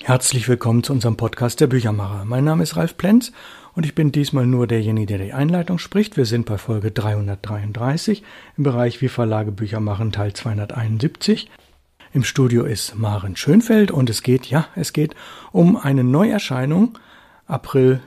Herzlich willkommen zu unserem Podcast der Büchermacher. Mein Name ist Ralf Plenz und ich bin diesmal nur derjenige, der die Einleitung spricht. Wir sind bei Folge 333 im Bereich Wie Verlage Bücher machen, Teil 271. Im Studio ist Maren Schönfeld und es geht um eine Neuerscheinung. April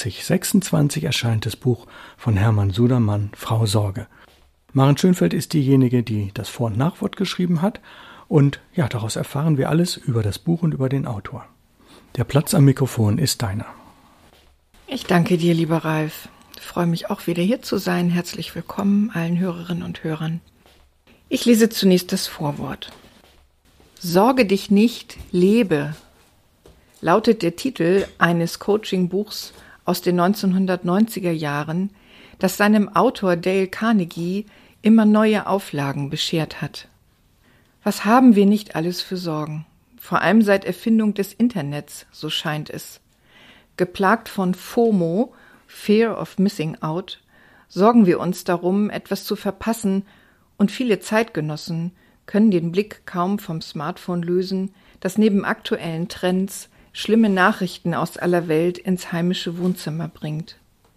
2026 erscheint das Buch von Hermann Sudermann, Frau Sorge. Maren Schönfeld ist diejenige, die das Vor- und Nachwort geschrieben hat. Und ja, daraus erfahren wir alles über das Buch und über den Autor. Der Platz am Mikrofon ist deiner. Ich danke dir, lieber Ralf. Ich freue mich auch wieder hier zu sein. Herzlich willkommen allen Hörerinnen und Hörern. Ich lese zunächst das Vorwort. Sorge dich nicht, lebe, lautet der Titel eines Coaching-Buchs aus den 1990er Jahren, das seinem Autor Dale Carnegie immer neue Auflagen beschert hat. Was haben wir nicht alles für Sorgen? Vor allem seit Erfindung des Internets, so scheint es. Geplagt von FOMO, Fear of Missing Out, sorgen wir uns darum, etwas zu verpassen, und viele Zeitgenossen können den Blick kaum vom Smartphone lösen, das neben aktuellen Trends schlimme Nachrichten aus aller Welt ins heimische Wohnzimmer bringt.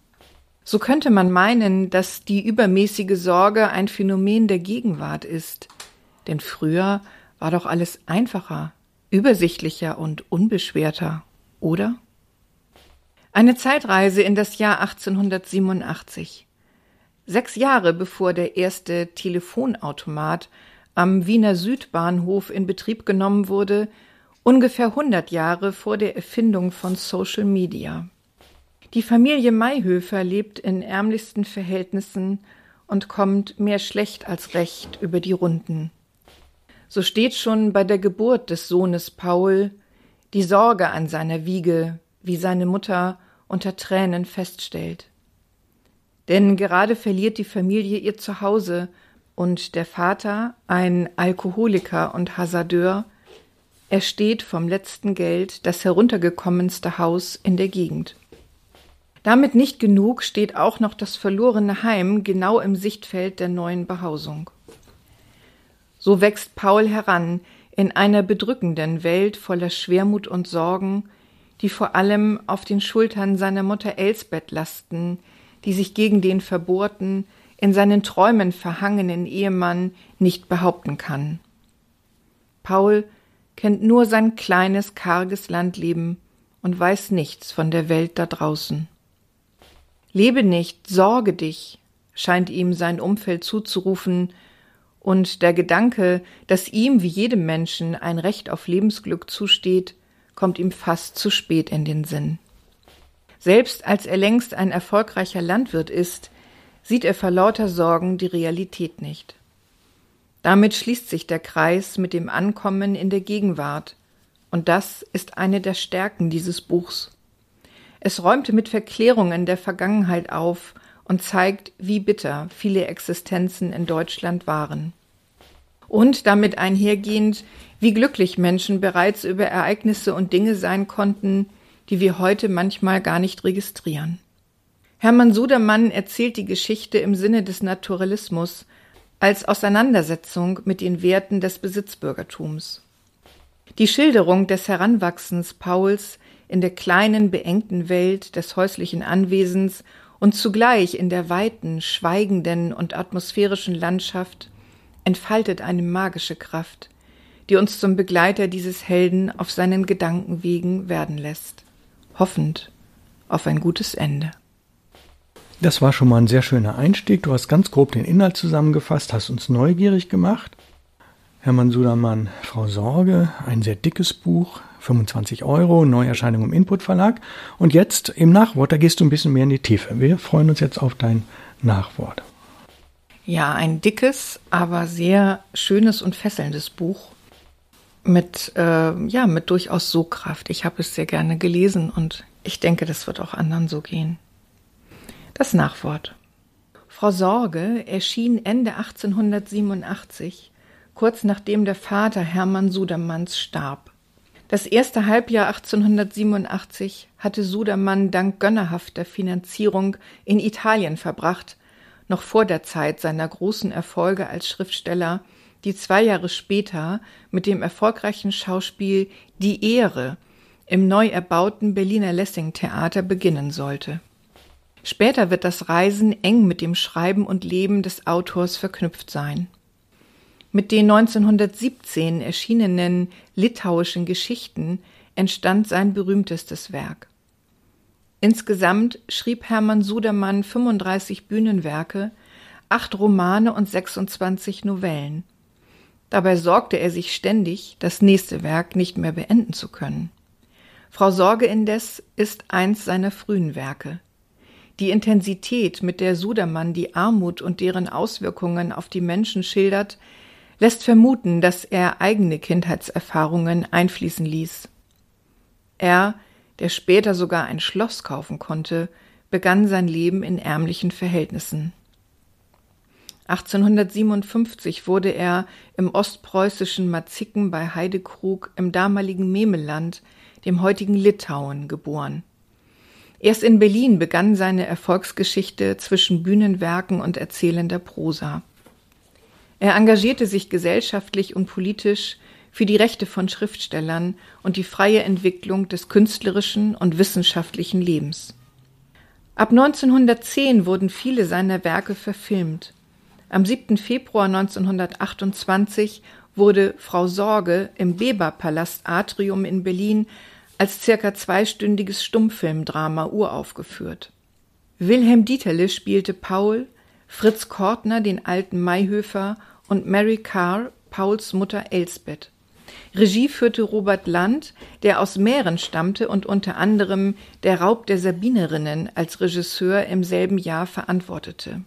So könnte man meinen, dass die übermäßige Sorge ein Phänomen der Gegenwart ist. Denn früher war doch alles einfacher, übersichtlicher und unbeschwerter, oder? Eine Zeitreise in das Jahr 1887. 6 Jahre bevor der erste Telefonautomat am Wiener Südbahnhof in Betrieb genommen wurde, ungefähr 100 Jahre vor der Erfindung von Social Media. Die Familie Mayhöfer lebt in ärmlichsten Verhältnissen und kommt mehr schlecht als recht über die Runden. So steht schon bei der Geburt des Sohnes Paul die Sorge an seiner Wiege, wie seine Mutter unter Tränen feststellt. Denn gerade verliert die Familie ihr Zuhause und der Vater, ein Alkoholiker und Hasardeur, ersteht vom letzten Geld das heruntergekommenste Haus in der Gegend. Damit nicht genug steht auch noch das verlorene Heim genau im Sichtfeld der neuen Behausung. So wächst Paul heran in einer bedrückenden Welt voller Schwermut und Sorgen, die vor allem auf den Schultern seiner Mutter Elsbeth lasten, die sich gegen den verbohrten, in seinen Träumen verhangenen Ehemann nicht behaupten kann. Paul kennt nur sein kleines, karges Landleben und weiß nichts von der Welt da draußen. Lebe nicht, sorge dich, scheint ihm sein Umfeld zuzurufen, und der Gedanke, dass ihm wie jedem Menschen ein Recht auf Lebensglück zusteht, kommt ihm fast zu spät in den Sinn. Selbst als er längst ein erfolgreicher Landwirt ist, sieht er vor lauter Sorgen die Realität nicht. Damit schließt sich der Kreis mit dem Ankommen in der Gegenwart, und das ist eine der Stärken dieses Buchs. Es räumte mit Verklärungen der Vergangenheit auf und zeigt, wie bitter viele Existenzen in Deutschland waren. Und damit einhergehend, wie glücklich Menschen bereits über Ereignisse und Dinge sein konnten, die wir heute manchmal gar nicht registrieren. Hermann Sudermann erzählt die Geschichte im Sinne des Naturalismus als Auseinandersetzung mit den Werten des Besitzbürgertums. Die Schilderung des Heranwachsens Pauls in der kleinen, beengten Welt des häuslichen Anwesens und zugleich in der weiten, schweigenden und atmosphärischen Landschaft entfaltet eine magische Kraft, die uns zum Begleiter dieses Helden auf seinen Gedankenwegen werden lässt, hoffend auf ein gutes Ende. Das war schon mal ein sehr schöner Einstieg. Du hast ganz grob den Inhalt zusammengefasst, hast uns neugierig gemacht. Hermann Sudermann, Frau Sorge, ein sehr dickes Buch, 25 €, Neuerscheinung im Input Verlag. Und jetzt im Nachwort, da gehst du ein bisschen mehr in die Tiefe. Wir freuen uns jetzt auf dein Nachwort. Ja, ein dickes, aber sehr schönes und fesselndes Buch mit durchaus Sogkraft. Ich habe es sehr gerne gelesen und ich denke, das wird auch anderen so gehen. Das Nachwort. Frau Sorge erschien Ende 1887, kurz nachdem der Vater Hermann Sudermanns starb. Das erste Halbjahr 1887 hatte Sudermann dank gönnerhafter Finanzierung in Italien verbracht, noch vor der Zeit seiner großen Erfolge als Schriftsteller, die 2 Jahre später mit dem erfolgreichen Schauspiel Die Ehre im neu erbauten Berliner Lessing-Theater beginnen sollte. Später wird das Reisen eng mit dem Schreiben und Leben des Autors verknüpft sein. Mit den 1917 erschienenen litauischen Geschichten entstand sein berühmtestes Werk. Insgesamt schrieb Hermann Sudermann 35 Bühnenwerke, 8 Romane und 26 Novellen. Dabei sorgte er sich ständig, das nächste Werk nicht mehr beenden zu können. Frau Sorge indes ist eins seiner frühen Werke. Die Intensität, mit der Sudermann die Armut und deren Auswirkungen auf die Menschen schildert, lässt vermuten, dass er eigene Kindheitserfahrungen einfließen ließ. Er, der später sogar ein Schloss kaufen konnte, begann sein Leben in ärmlichen Verhältnissen. 1857 wurde er im ostpreußischen Mazicken bei Heidekrug im damaligen Memelland, dem heutigen Litauen, geboren. Erst in Berlin begann seine Erfolgsgeschichte zwischen Bühnenwerken und erzählender Prosa. Er engagierte sich gesellschaftlich und politisch für die Rechte von Schriftstellern und die freie Entwicklung des künstlerischen und wissenschaftlichen Lebens. Ab 1910 wurden viele seiner Werke verfilmt. Am 7. Februar 1928 wurde Frau Sorge im Weber-Palast Atrium in Berlin als circa 2-stündiges Stummfilmdrama uraufgeführt. Wilhelm Dieterle spielte Paul, Fritz Kortner den alten Mayhöfer und Mary Carr Pauls Mutter Elsbeth. Regie führte Robert Land, der aus Mähren stammte und unter anderem Der Raub der Sabinerinnen als Regisseur im selben Jahr verantwortete.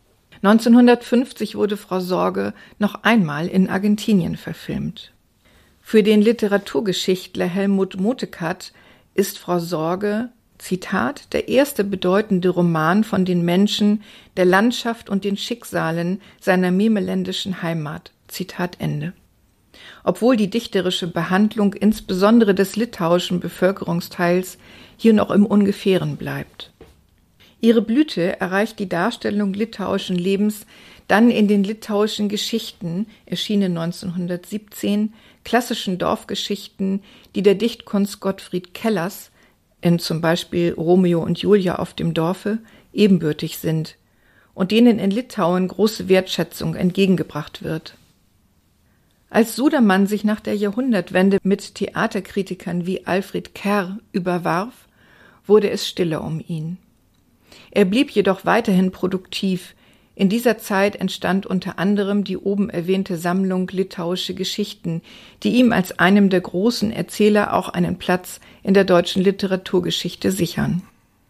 1950 wurde Frau Sorge noch einmal in Argentinien verfilmt. Für den Literaturgeschichtler Helmut Motekat ist Frau Sorge, Zitat, der erste bedeutende Roman von den Menschen, der Landschaft und den Schicksalen seiner memeländischen Heimat. Zitat Ende. Obwohl die dichterische Behandlung insbesondere des litauischen Bevölkerungsteils hier noch im Ungefähren bleibt. Ihre Blüte erreicht die Darstellung litauischen Lebens dann in den litauischen Geschichten, erschienen 1917, klassischen Dorfgeschichten, die der Dichtkunst Gottfried Kellers, in zum Beispiel Romeo und Julia auf dem Dorfe, ebenbürtig sind und denen in Litauen große Wertschätzung entgegengebracht wird. Als Sudermann sich nach der Jahrhundertwende mit Theaterkritikern wie Alfred Kerr überwarf, wurde es stiller um ihn. Er blieb jedoch weiterhin produktiv. In dieser Zeit entstand unter anderem die oben erwähnte Sammlung Litauische Geschichten, die ihm als einem der großen Erzähler auch einen Platz in der deutschen Literaturgeschichte sichern.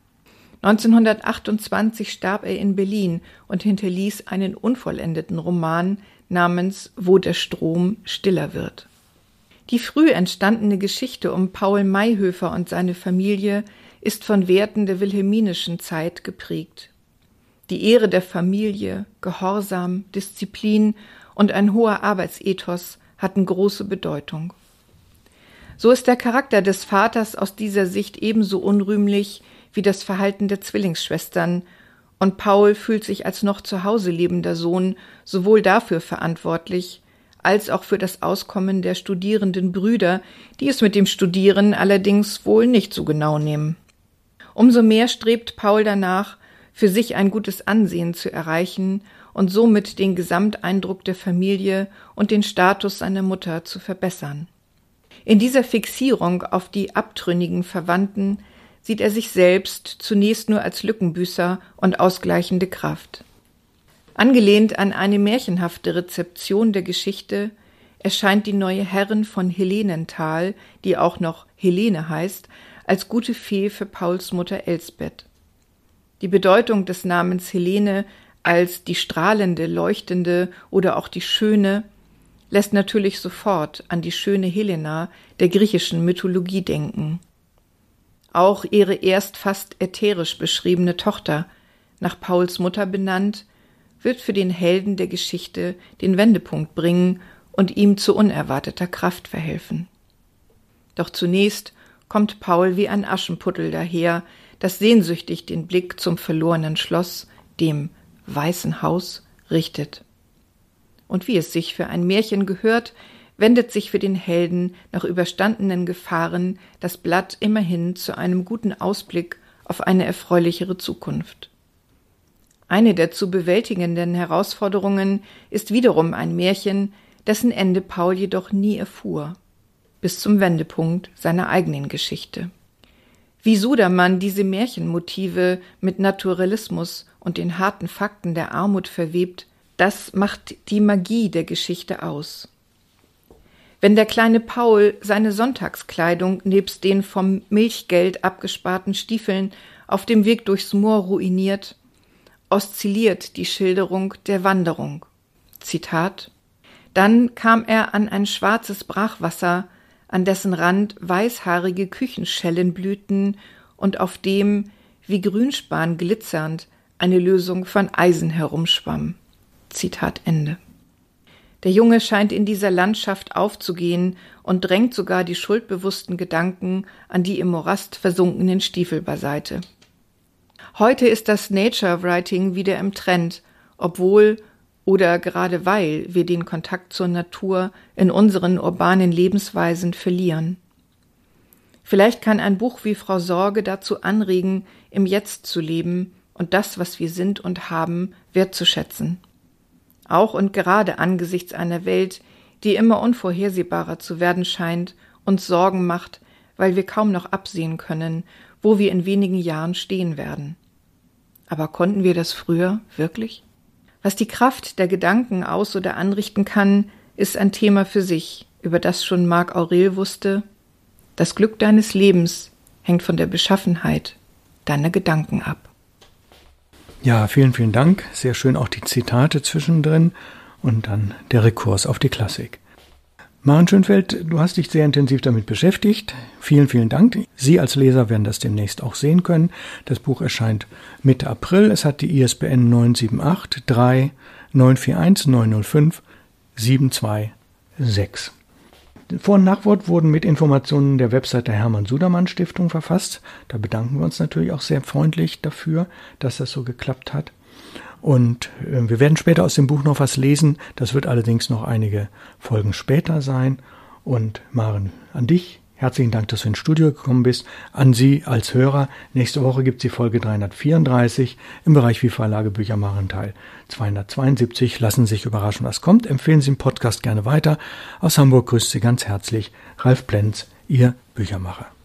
1928 starb er in Berlin und hinterließ einen unvollendeten Roman namens Wo der Strom stiller wird. Die früh entstandene Geschichte um Paul Mayhöfer und seine Familie ist von Werten der wilhelminischen Zeit geprägt. Die Ehre der Familie, Gehorsam, Disziplin und ein hoher Arbeitsethos hatten große Bedeutung. So ist der Charakter des Vaters aus dieser Sicht ebenso unrühmlich wie das Verhalten der Zwillingsschwestern, und Paul fühlt sich als noch zu Hause lebender Sohn sowohl dafür verantwortlich, als auch für das Auskommen der studierenden Brüder, die es mit dem Studieren allerdings wohl nicht so genau nehmen. Umso mehr strebt Paul danach, für sich ein gutes Ansehen zu erreichen und somit den Gesamteindruck der Familie und den Status seiner Mutter zu verbessern. In dieser Fixierung auf die abtrünnigen Verwandten sieht er sich selbst zunächst nur als Lückenbüßer und ausgleichende Kraft. Angelehnt an eine märchenhafte Rezeption der Geschichte erscheint die neue Herrin von Helenenthal, die auch noch Helene heißt, als gute Fee für Pauls Mutter Elsbeth. Die Bedeutung des Namens Helene als die strahlende, leuchtende oder auch die Schöne lässt natürlich sofort an die schöne Helena der griechischen Mythologie denken. Auch ihre erst fast ätherisch beschriebene Tochter, nach Pauls Mutter benannt, wird für den Helden der Geschichte den Wendepunkt bringen und ihm zu unerwarteter Kraft verhelfen. Doch zunächst kommt Paul wie ein Aschenputtel daher, das sehnsüchtig den Blick zum verlorenen Schloss, dem Weißen Haus, richtet. Und wie es sich für ein Märchen gehört, wendet sich für den Helden nach überstandenen Gefahren das Blatt immerhin zu einem guten Ausblick auf eine erfreulichere Zukunft. Eine der zu bewältigenden Herausforderungen ist wiederum ein Märchen, dessen Ende Paul jedoch nie erfuhr, bis zum Wendepunkt seiner eigenen Geschichte. Wie Sudermann diese Märchenmotive mit Naturalismus und den harten Fakten der Armut verwebt, das macht die Magie der Geschichte aus. Wenn der kleine Paul seine Sonntagskleidung nebst den vom Milchgeld abgesparten Stiefeln auf dem Weg durchs Moor ruiniert, oszilliert die Schilderung der Wanderung. Zitat: Dann kam er an ein schwarzes Brachwasser, an dessen Rand weißhaarige Küchenschellen blühten und auf dem, wie Grünspan glitzernd, eine Lösung von Eisen herumschwamm. Zitat Ende. Der Junge scheint in dieser Landschaft aufzugehen und drängt sogar die schuldbewussten Gedanken an die im Morast versunkenen Stiefel beiseite. Heute ist das Nature Writing wieder im Trend, obwohl oder gerade weil wir den Kontakt zur Natur in unseren urbanen Lebensweisen verlieren. Vielleicht kann ein Buch wie Frau Sorge dazu anregen, im Jetzt zu leben und das, was wir sind und haben, wertzuschätzen. Auch und gerade angesichts einer Welt, die immer unvorhersehbarer zu werden scheint, uns Sorgen macht, weil wir kaum noch absehen können, wo wir in wenigen Jahren stehen werden. Aber konnten wir das früher wirklich? Was die Kraft der Gedanken aus- oder anrichten kann, ist ein Thema für sich, über das schon Marc Aurel wusste: Das Glück deines Lebens hängt von der Beschaffenheit deiner Gedanken ab. Ja, vielen, vielen Dank. Sehr schön auch die Zitate zwischendrin und dann der Rekurs auf die Klassik. Maren Schönfeld, du hast dich sehr intensiv damit beschäftigt. Vielen, vielen Dank. Sie als Leser werden das demnächst auch sehen können. Das Buch erscheint Mitte April. Es hat die ISBN 978 3 941 905 726. Vor- und Nachwort wurden mit Informationen der Website der Hermann-Sudermann-Stiftung verfasst. Da bedanken wir uns natürlich auch sehr freundlich dafür, dass das so geklappt hat. Und wir werden später aus dem Buch noch was lesen. Das wird allerdings noch einige Folgen später sein. Und Maren, an dich herzlichen Dank, dass du ins Studio gekommen bist. An Sie als Hörer. Nächste Woche gibt es die Folge 334 im Bereich Wie Verlage Bücher machen, Teil 272. Lassen Sie sich überraschen, was kommt. Empfehlen Sie den Podcast gerne weiter. Aus Hamburg grüßt Sie ganz herzlich Ralf Plenz, Ihr Büchermacher.